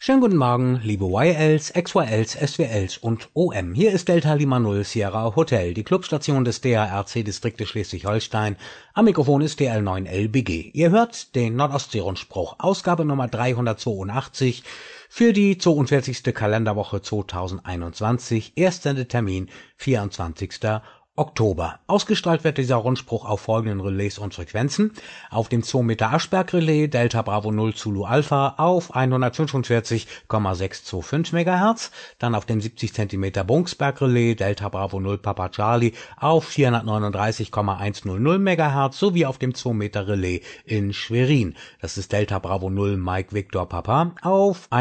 Schönen guten Morgen, liebe YLs, XYLs, SWLs und OM. Hier ist Delta Lima 0 Sierra Hotel, die Clubstation des DARC-Distriktes Schleswig-Holstein. Am Mikrofon ist DL9LBG. Ihr hört den Nordostsee-Rundspruch, Ausgabe Nummer 382 für die 42. Kalenderwoche 2021, Erstsendetermin 24. Oktober. Ausgestrahlt wird dieser Rundspruch auf folgenden Relais und Frequenzen: auf dem 2 Meter Aschberg Relais Delta Bravo 0 Zulu Alpha auf 145,625 MHz, dann auf dem 70 cm Brunksberg Relais Delta Bravo 0 Papa Charlie auf 439,100 MHz sowie auf dem 2 Meter Relais in Schwerin, das ist Delta Bravo 0 Mike Victor Papa auf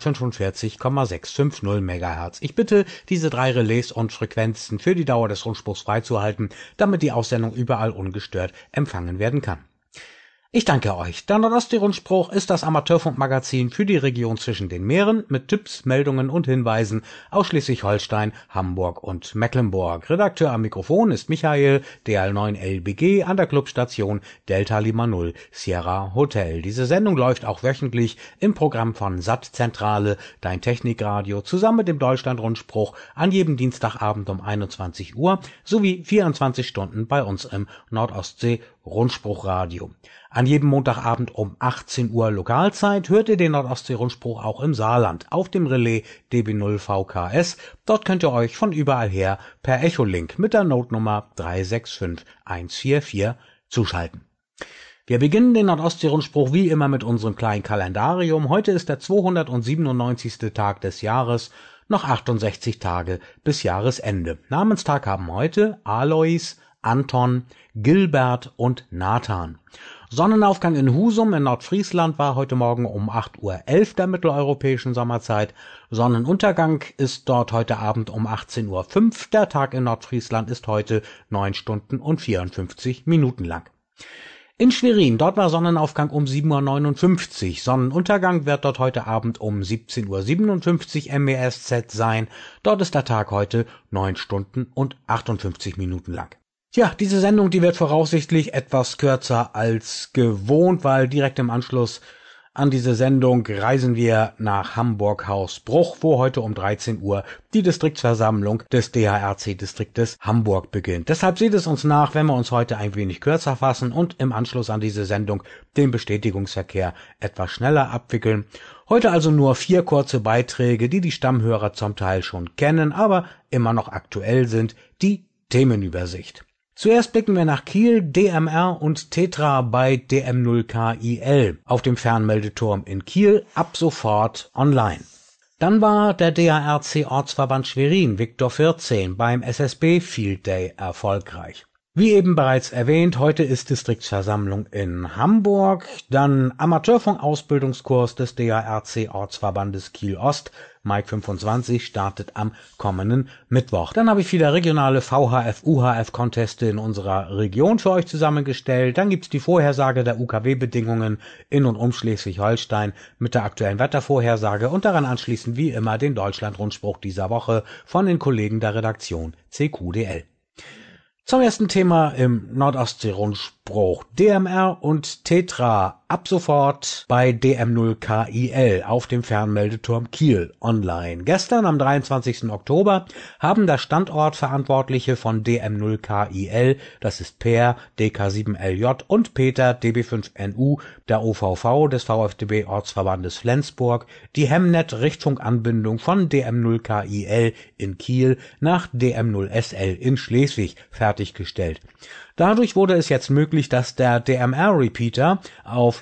145,650 MHz. Ich bitte, diese drei Relais und Frequenzen für die Dauer des Rundspruchs freizuhalten, damit die Aussendung überall ungestört empfangen werden kann. Ich danke euch. Der Nordostsee-Rundspruch ist das Amateurfunkmagazin für die Region zwischen den Meeren mit Tipps, Meldungen und Hinweisen aus Schleswig-Holstein, Hamburg und Mecklenburg. Redakteur am Mikrofon ist Michael, DL9LBG, an der Clubstation Delta Lima 0 Sierra Hotel. Diese Sendung läuft auch wöchentlich im Programm von Sattzentrale, dein Technikradio, zusammen mit dem Deutschland-Rundspruch an jedem Dienstagabend um 21 Uhr sowie 24 Stunden bei uns im Nordostsee-Rundspruchradio. An jedem Montagabend um 18 Uhr Lokalzeit hört ihr den Nordostsee-Rundspruch auch im Saarland auf dem Relais DB0 VKS. Dort könnt ihr euch von überall her per Echolink mit der Notenummer 365144 zuschalten. Wir beginnen den Nordostsee-Rundspruch wie immer mit unserem kleinen Kalendarium. Heute ist der 297. Tag des Jahres, noch 68 Tage bis Jahresende. Namenstag haben heute Alois, Anton, Gilbert und Nathan. Sonnenaufgang in Husum in Nordfriesland war heute Morgen um 8:11 Uhr der mitteleuropäischen Sommerzeit. Sonnenuntergang ist dort heute Abend um 18:05 Uhr. Der Tag in Nordfriesland ist heute 9 Stunden und 54 Minuten lang. In Schwerin, dort war Sonnenaufgang um 7:59 Uhr. Sonnenuntergang wird dort heute Abend um 17:57 Uhr MESZ sein. Dort ist der Tag heute 9 Stunden und 58 Minuten lang. Tja, diese Sendung, die wird voraussichtlich etwas kürzer als gewohnt, weil direkt im Anschluss an diese Sendung reisen wir nach Hamburg-Hausbruch, wo heute um 13 Uhr die Distriktsversammlung des DARC-Distriktes Hamburg beginnt. Deshalb seht es uns nach, wenn wir uns heute ein wenig kürzer fassen und im Anschluss an diese Sendung den Bestätigungsverkehr etwas schneller abwickeln. Heute also nur 4 kurze Beiträge, die die Stammhörer zum Teil schon kennen, aber immer noch aktuell sind, die Themenübersicht. Zuerst blicken wir nach Kiel, DMR und Tetra bei DM0KIL auf dem Fernmeldeturm in Kiel ab sofort online. Dann war der DARC-Ortsverband Schwerin Viktor 14 beim SSB Field Day erfolgreich. Wie eben bereits erwähnt, heute ist Distriktsversammlung in Hamburg, dann Amateurfunk-Ausbildungskurs des DARC-Ortsverbandes Kiel-Ost, Mike 25, startet am kommenden Mittwoch. Dann habe ich wieder regionale VHF-UHF-Conteste in unserer Region für euch zusammengestellt. Dann gibt's die Vorhersage der UKW-Bedingungen in und um Schleswig-Holstein mit der aktuellen Wettervorhersage und daran anschließend wie immer den Deutschland-Rundspruch dieser Woche von den Kollegen der Redaktion CQDL. Zum ersten Thema im Nordostsee-Rundspruch. DMR und Tetra ab sofort bei DM0KIL auf dem Fernmeldeturm Kiel online. Gestern am 23. Oktober haben der Standortverantwortliche von DM0KIL, das ist Per, DK7LJ und Peter, DB5NU, der OVV des VfDB-Ortsverbandes Flensburg, die Hemnet-Richtfunkanbindung von DM0KIL in Kiel nach DM0SL in Schleswig fertiggestellt. Dadurch wurde es jetzt möglich, dass der DMR-Repeater auf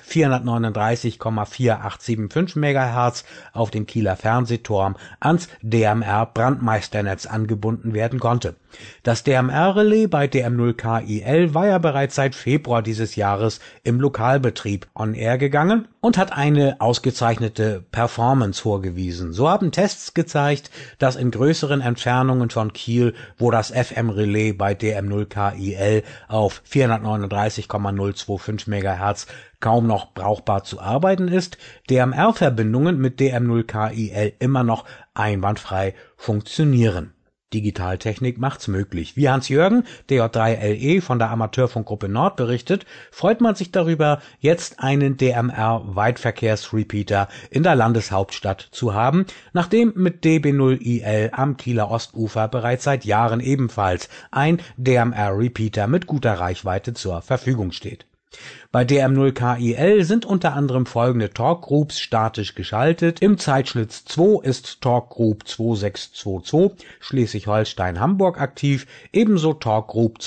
439,4875 MHz auf dem Kieler Fernsehturm ans DMR-Brandmeisternetz angebunden werden konnte. Das DMR-Relais bei DM0KIL war ja bereits seit Februar dieses Jahres im Lokalbetrieb on-air gegangen und hat eine ausgezeichnete Performance vorgewiesen. So haben Tests gezeigt, dass in größeren Entfernungen von Kiel, wo das FM-Relais bei DM0KIL auf 439,025 MHz kaum noch brauchbar zu arbeiten ist, DMR-Verbindungen mit DM0KIL immer noch einwandfrei funktionieren. Digitaltechnik macht's möglich. Wie Hans-Jürgen, DJ3LE von der Amateurfunkgruppe Nord berichtet, freut man sich darüber, jetzt einen DMR-Weitverkehrsrepeater in der Landeshauptstadt zu haben, nachdem mit DB0IL am Kieler Ostufer bereits seit Jahren ebenfalls ein DMR-Repeater mit guter Reichweite zur Verfügung steht. Bei DM0KIL sind unter anderem folgende Talk Groups statisch geschaltet. Im Zeitschlitz 2 ist Talk Group 2622 Schleswig-Holstein-Hamburg aktiv, ebenso Talk Group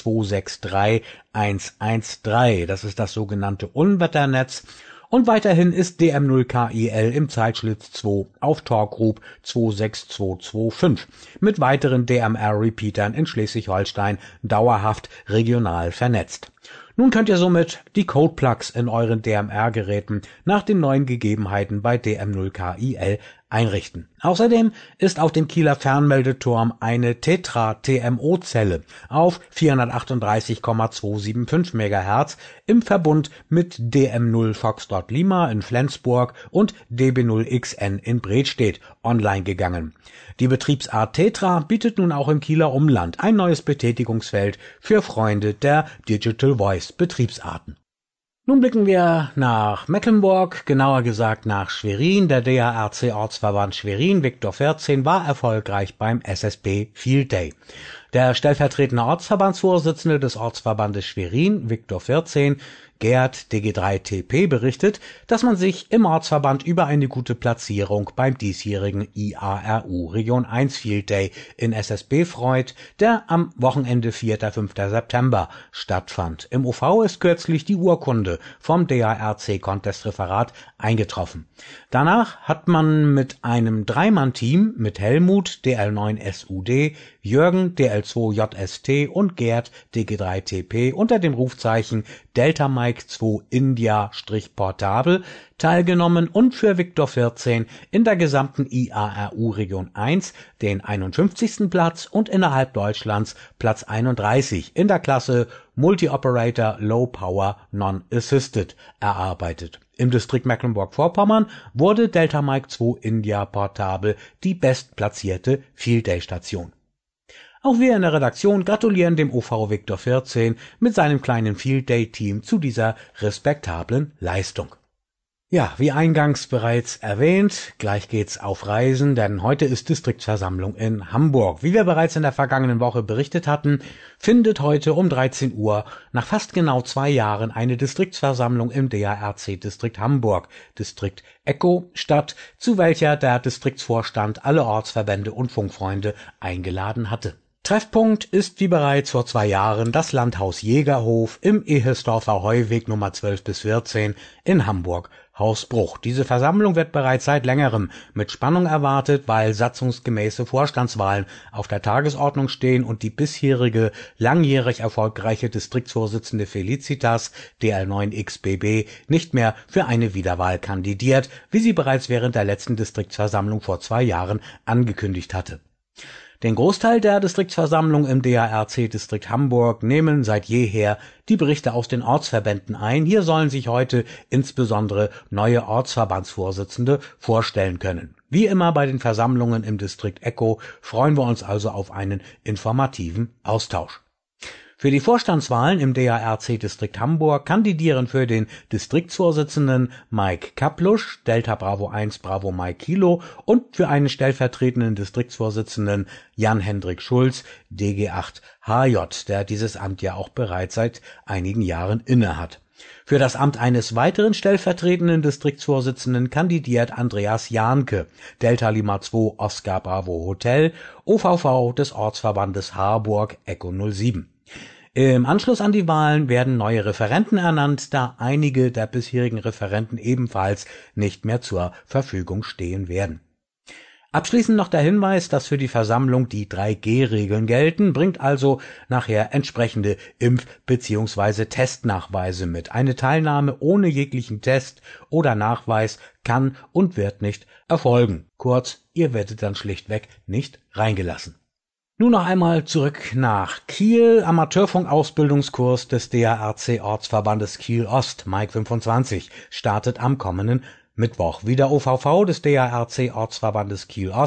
263113. Das ist das sogenannte Unwetternetz. Und weiterhin ist DM0KIL im Zeitschlitz 2 auf Talk Group 26225 mit weiteren DMR-Repeatern in Schleswig-Holstein dauerhaft regional vernetzt. Nun könnt ihr somit die Codeplugs in euren DMR-Geräten nach den neuen Gegebenheiten bei DM0KIL einrichten. Außerdem ist auf dem Kieler Fernmeldeturm eine Tetra-TMO-Zelle auf 438,275 MHz im Verbund mit DM0 Foxtrot Lima in Flensburg und DB0XN in Bredstedt online gegangen. Die Betriebsart Tetra bietet nun auch im Kieler Umland ein neues Betätigungsfeld für Freunde der Digital Voice Betriebsarten. Nun blicken wir nach Mecklenburg, genauer gesagt nach Schwerin. Der DARC Ortsverband Schwerin, Viktor 14, war erfolgreich beim SSB Field Day. Der stellvertretende Ortsverbandsvorsitzende des Ortsverbandes Schwerin, Viktor 14, Gerd DG3TP, berichtet, dass man sich im Ortsverband über eine gute Platzierung beim diesjährigen IARU Region 1 Field Day in SSB freut, der am Wochenende 4.-5. September stattfand. Im OV ist kürzlich die Urkunde vom DARC-Contest-Referat eingetroffen. Danach hat man mit einem Dreimann-Team mit Helmut DL9SUD, Jürgen DL2JST und Gerd DG3TP unter dem Rufzeichen Delta Mike 2 India-Portabel teilgenommen und für Viktor 14 in der gesamten IARU Region 1 den 51. Platz und innerhalb Deutschlands Platz 31 in der Klasse Multi-Operator Low Power Non-Assisted erarbeitet. Im Distrikt Mecklenburg-Vorpommern wurde Delta Mike 2 India Portabel die bestplatzierte Field-Day-Station. Auch wir in der Redaktion gratulieren dem OV Viktor 14 mit seinem kleinen Field-Day-Team zu dieser respektablen Leistung. Ja, wie eingangs bereits erwähnt, gleich geht's auf Reisen, denn heute ist Distriktsversammlung in Hamburg. Wie wir bereits in der vergangenen Woche berichtet hatten, findet heute um 13 Uhr nach fast genau 2 Jahren eine Distriktsversammlung im DARC-Distrikt Hamburg, Distrikt Echo, statt, zu welcher der Distriktsvorstand alle Ortsverbände und Funkfreunde eingeladen hatte. Treffpunkt ist wie bereits vor 2 Jahren das Landhaus Jägerhof im Ehesdorfer Heuweg Nummer 12 bis 14 in Hamburg. Hausbruch. Diese Versammlung wird bereits seit längerem mit Spannung erwartet, weil satzungsgemäße Vorstandswahlen auf der Tagesordnung stehen und die bisherige langjährig erfolgreiche Distriktsvorsitzende Felicitas DL9XBB nicht mehr für eine Wiederwahl kandidiert, wie sie bereits während der letzten Distriktsversammlung vor 2 Jahren angekündigt hatte. Den Großteil der Distriktsversammlung im DARC-Distrikt Hamburg nehmen seit jeher die Berichte aus den Ortsverbänden ein. Hier sollen sich heute insbesondere neue Ortsverbandsvorsitzende vorstellen können. Wie immer bei den Versammlungen im Distrikt Echo freuen wir uns also auf einen informativen Austausch. Für die Vorstandswahlen im DARC-Distrikt Hamburg kandidieren für den Distriktsvorsitzenden Mike Kaplusch, Delta Bravo 1 Bravo Mike Kilo, und für einen stellvertretenden Distriktsvorsitzenden Jan-Hendrik Schulz, DG8 HJ, der dieses Amt ja auch bereits seit einigen Jahren innehat. Für das Amt eines weiteren stellvertretenden Distriktsvorsitzenden kandidiert Andreas Jahnke, Delta Lima 2 Oscar Bravo Hotel, OVV des Ortsverbandes Harburg Echo 07. Im Anschluss an die Wahlen werden neue Referenten ernannt, da einige der bisherigen Referenten ebenfalls nicht mehr zur Verfügung stehen werden. Abschließend noch der Hinweis, dass für die Versammlung die 3G-Regeln gelten, bringt also nachher entsprechende Impf- bzw. Testnachweise mit. Eine Teilnahme ohne jeglichen Test oder Nachweis kann und wird nicht erfolgen. Kurz, ihr werdet dann schlichtweg nicht reingelassen. Nun noch einmal zurück nach Kiel. Amateurfunk-Ausbildungskurs des DARC-Ortsverbandes Kiel Ost, Mike 25, startet am kommenden Mittwoch. Wie der OVV des DARC-Ortsverbandes Kiel Ost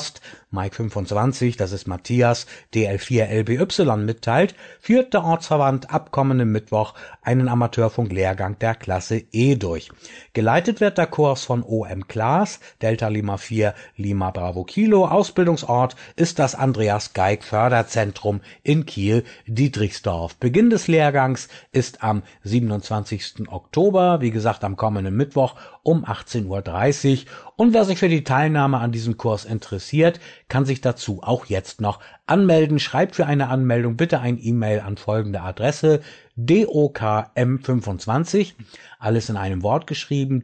Mike 25, das ist Matthias, DL4LBY mitteilt, führt der Ortsverband ab kommenden Mittwoch einen Amateurfunk-Lehrgang der Klasse E durch. Geleitet wird der Kurs von OM Klaas, Delta Lima 4 Lima Bravo Kilo. Ausbildungsort ist das Andreas Geig Förderzentrum in Kiel, Dietrichsdorf. Beginn des Lehrgangs ist am 27. Oktober, wie gesagt am kommenden Mittwoch um 18:30 Uhr. Und wer sich für die Teilnahme an diesem Kurs interessiert, kann sich dazu auch jetzt noch anmelden. Schreibt für eine Anmeldung bitte ein E-Mail an folgende Adresse: dokm25, alles in einem Wort geschrieben,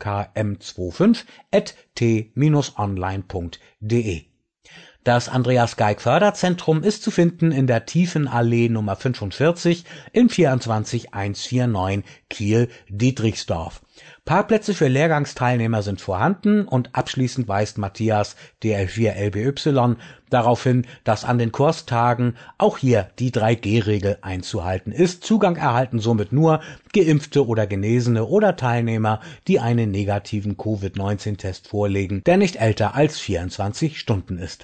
dokm25@t-online.de. Das Andreas Geig Förderzentrum ist zu finden in der Tiefenallee Nummer 45 in 24149 Kiel, Dietrichsdorf. Parkplätze für Lehrgangsteilnehmer sind vorhanden und abschließend weist Matthias, DL4LBY, darauf hin, dass an den Kurstagen auch hier die 3G-Regel einzuhalten ist. Zugang erhalten somit nur Geimpfte oder Genesene oder Teilnehmer, die einen negativen Covid-19-Test vorlegen, der nicht älter als 24 Stunden ist.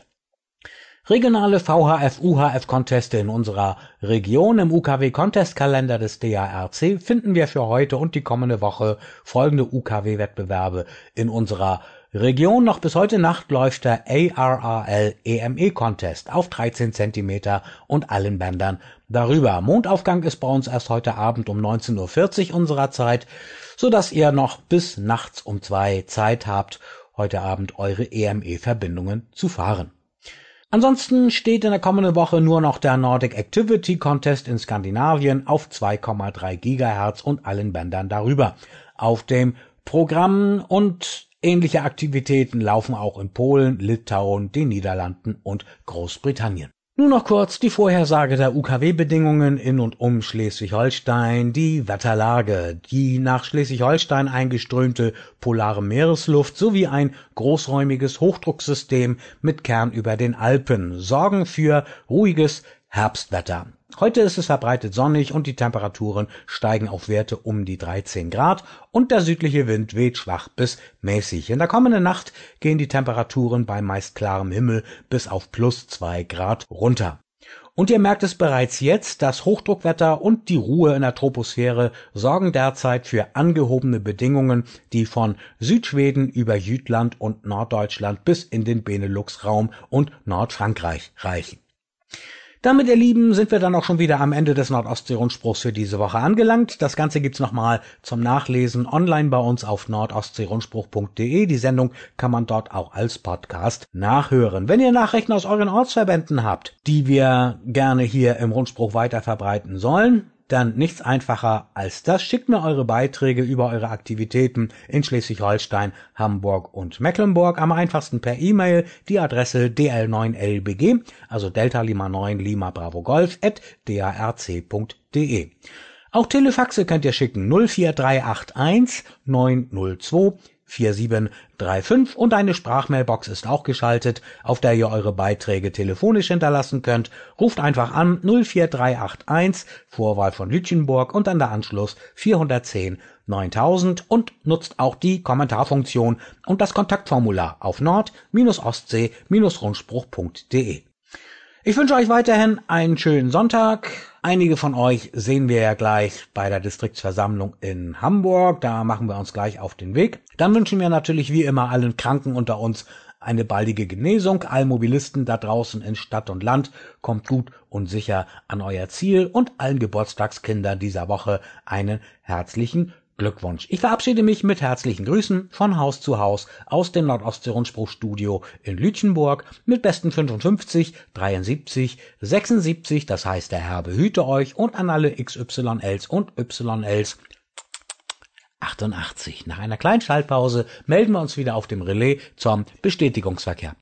Regionale VHF-UHF-Conteste in unserer Region. Im UKW-Contestkalender des DARC finden wir für heute und die kommende Woche folgende UKW-Wettbewerbe in unserer Region. Noch bis heute Nacht läuft der ARRL EME-Contest auf 13 cm und allen Bändern darüber. Mondaufgang ist bei uns erst heute Abend um 19:40 Uhr unserer Zeit, sodass ihr noch bis nachts um 2 Zeit habt, heute Abend eure EME-Verbindungen zu fahren. Ansonsten steht in der kommenden Woche nur noch der Nordic Activity Contest in Skandinavien auf 2,3 GHz und allen Bändern darüber auf dem Programm, und ähnliche Aktivitäten laufen auch in Polen, Litauen, den Niederlanden und Großbritannien. Nun noch kurz die Vorhersage der UKW-Bedingungen in und um Schleswig-Holstein. Die Wetterlage, die nach Schleswig-Holstein eingeströmte polare Meeresluft sowie ein großräumiges Hochdrucksystem mit Kern über den Alpen sorgen für ruhiges Herbstwetter. Heute ist es verbreitet sonnig und die Temperaturen steigen auf Werte um die 13 Grad und der südliche Wind weht schwach bis mäßig. In der kommenden Nacht gehen die Temperaturen bei meist klarem Himmel bis auf +2 Grad runter. Und ihr merkt es bereits jetzt, das Hochdruckwetter und die Ruhe in der Troposphäre sorgen derzeit für angehobene Bedingungen, die von Südschweden über Jütland und Norddeutschland bis in den Benelux-Raum und Nordfrankreich reichen. Damit, ihr Lieben, sind wir dann auch schon wieder am Ende des Nordostsee-Rundspruchs für diese Woche angelangt. Das Ganze gibt's nochmal zum Nachlesen online bei uns auf nordostseerundspruch.de. Die Sendung kann man dort auch als Podcast nachhören. Wenn ihr Nachrichten aus euren Ortsverbänden habt, die wir gerne hier im Rundspruch weiter verbreiten sollen, dann nichts einfacher als das. Schickt mir eure Beiträge über eure Aktivitäten in Schleswig-Holstein, Hamburg und Mecklenburg am einfachsten per E-Mail. Die Adresse dl9lbg, also Delta Lima 9 Lima Bravo Golf @darc.de. Auch Telefaxe könnt ihr schicken 04381 902 4735 und eine Sprachmailbox ist auch geschaltet, auf der ihr eure Beiträge telefonisch hinterlassen könnt. Ruft einfach an 04381, Vorwahl von Lütjenburg und dann der Anschluss 410 9000 und nutzt auch die Kommentarfunktion und das Kontaktformular auf nord-ostsee-rundspruch.de. Ich wünsche euch weiterhin einen schönen Sonntag. Einige von euch sehen wir ja gleich bei der Distriktsversammlung in Hamburg. Da machen wir uns gleich auf den Weg. Dann wünschen wir natürlich wie immer allen Kranken unter uns eine baldige Genesung. Allen Mobilisten da draußen in Stadt und Land kommt gut und sicher an euer Ziel und allen Geburtstagskindern dieser Woche einen herzlichen Glückwunsch. Ich verabschiede mich mit herzlichen Grüßen von Haus zu Haus aus dem Nordostsee-Rundspruch-Studio in Lütjenburg mit besten 55, 73, 76, das heißt der Herr behüte euch, und an alle XYLs und YLs 88. Nach einer kleinen Schaltpause melden wir uns wieder auf dem Relais zum Bestätigungsverkehr.